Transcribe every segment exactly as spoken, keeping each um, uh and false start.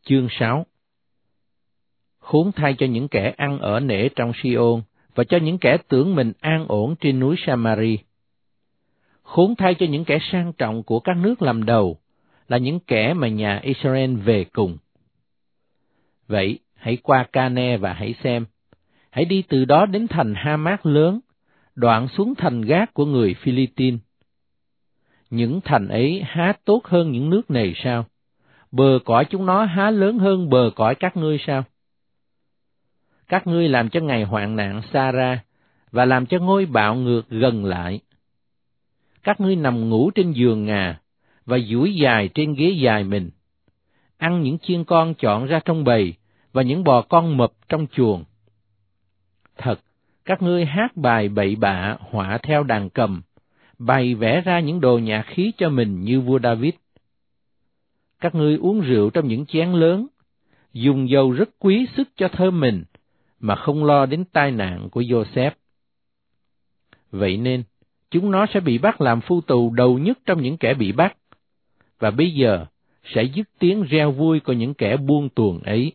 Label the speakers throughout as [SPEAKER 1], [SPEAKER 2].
[SPEAKER 1] Chương sáu. Khốn thay cho những kẻ ăn ở nể trong Siôn và cho những kẻ tưởng mình an ổn trên núi Samari. Khốn thay cho những kẻ sang trọng của các nước làm đầu, là những kẻ mà nhà Israel về cùng. Vậy, hãy qua Ca-ne và hãy xem. Hãy đi từ đó đến thành Ha-mát lớn, đoạn xuống thành Gát của người Phi-li-tin. Những thành ấy há tốt hơn những nước này sao? Bờ cõi chúng nó há lớn hơn bờ cõi các ngươi sao? Các ngươi làm cho ngày hoạn nạn xa ra, và làm cho ngôi bạo ngược gần lại. Các ngươi nằm ngủ trên giường ngà, và duỗi dài trên ghế dài mình, ăn những chiên con chọn ra trong bầy, và những bò con mập trong chuồng. Thật, các ngươi hát bài bậy bạ họa theo đàn cầm, bày vẽ ra những đồ nhạc khí cho mình như vua David. Các ngươi uống rượu trong những chén lớn, dùng dầu rất quý sức cho thơm mình, mà không lo đến tai nạn của Joseph. Vậy nên, chúng nó sẽ bị bắt làm phu tù đầu nhất trong những kẻ bị bắt, và bây giờ sẽ dứt tiếng reo vui của những kẻ buông tuồng ấy.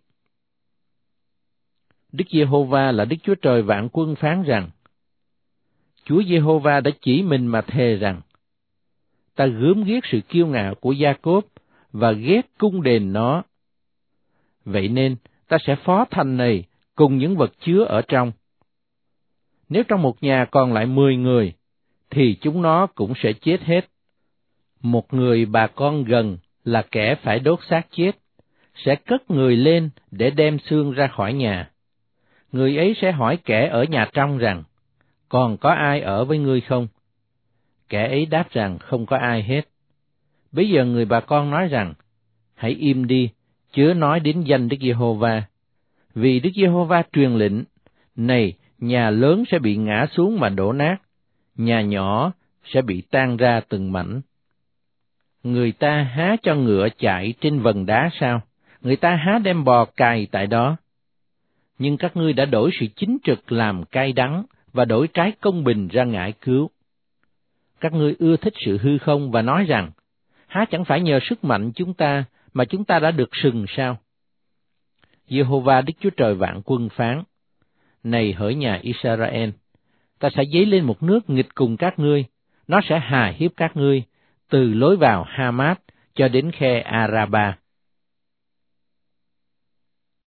[SPEAKER 1] Đức Giê-hô-va là Đức Chúa Trời vạn quân phán rằng, Chúa Giê-hô-va đã chỉ mình mà thề rằng, ta gớm ghiếc sự kiêu ngạo của Gia-cốp và ghét cung đền nó. Vậy nên, ta sẽ phó thành này cùng những vật chứa ở trong. Nếu trong một nhà còn lại mười người, thì chúng nó cũng sẽ chết hết. Một người bà con gần là kẻ phải đốt xác chết, sẽ cất người lên để đem xương ra khỏi nhà. Người ấy sẽ hỏi kẻ ở nhà trong rằng, còn có ai ở với ngươi không? Kẻ ấy đáp rằng không có ai hết. Bây giờ người bà con nói rằng, hãy im đi, chớ nói đến danh Đức Giê-hô-va. Vì Đức Giê-hô-va truyền lệnh, này, nhà lớn sẽ bị ngã xuống mà đổ nát, nhà nhỏ sẽ bị tan ra từng mảnh. Người ta há cho ngựa chạy trên vần đá sao? Người ta há đem bò cày tại đó. Nhưng các ngươi đã đổi sự chính trực làm cay đắng, và đổi trái công bình ra ngải cứu. Các ngươi ưa thích sự hư không và nói rằng, há chẳng phải nhờ sức mạnh chúng ta mà chúng ta đã được sừng sao? Giê-hô-va Đức Chúa Trời vạn quân phán, này hỡi nhà Israel, ta sẽ dấy lên một nước nghịch cùng các ngươi, nó sẽ hà hiếp các ngươi, từ lối vào Ha-mát cho đến khe A-ra-ba.